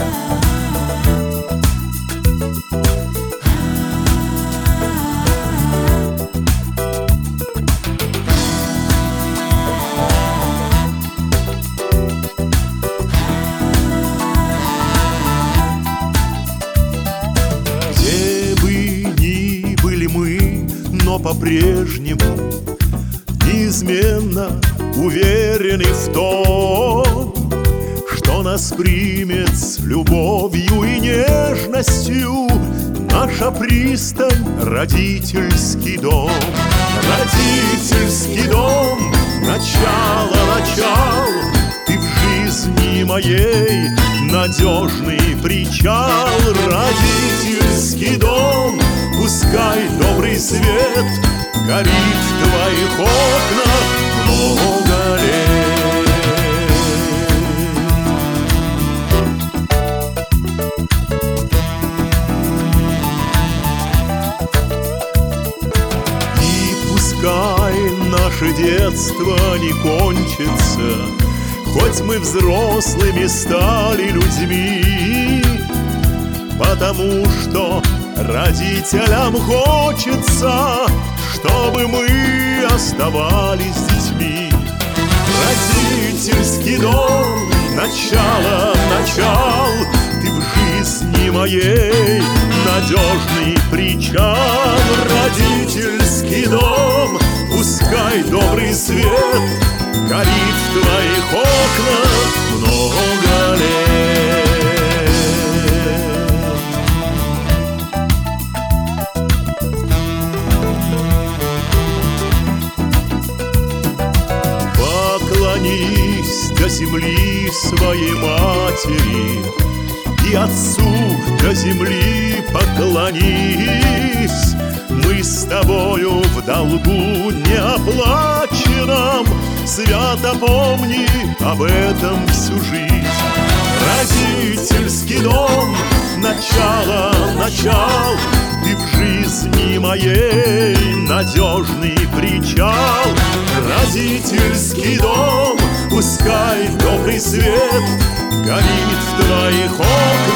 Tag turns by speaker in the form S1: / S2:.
S1: Но по-прежнему неизменно уверены в том, что нас примет с любовью и нежностью наша пристань, родительский дом. Родительский дом, начало начал, ты в жизни моей надежный причал. Родительский дом, пускай добрый свет горит в твоих окнах много лет. И пускай наше детство не кончится, хоть мы взрослыми стали людьми, потому что родителям хочется, чтобы мы оставались детьми. Родительский дом, начало начал, ты в жизни моей надежный причал. Родительский дом, пускай добрый свет горит в твоих окнах много лет. Поклонись до земли своей матери, и отцу до земли поклонись. Мы с тобою в долгу неоплаченном, свято помни об этом всю жизнь. Родительский дом, начало начал, ты в жизни моей надежный причал. Родительский дом, пускай добрый свет горит в твоих окнах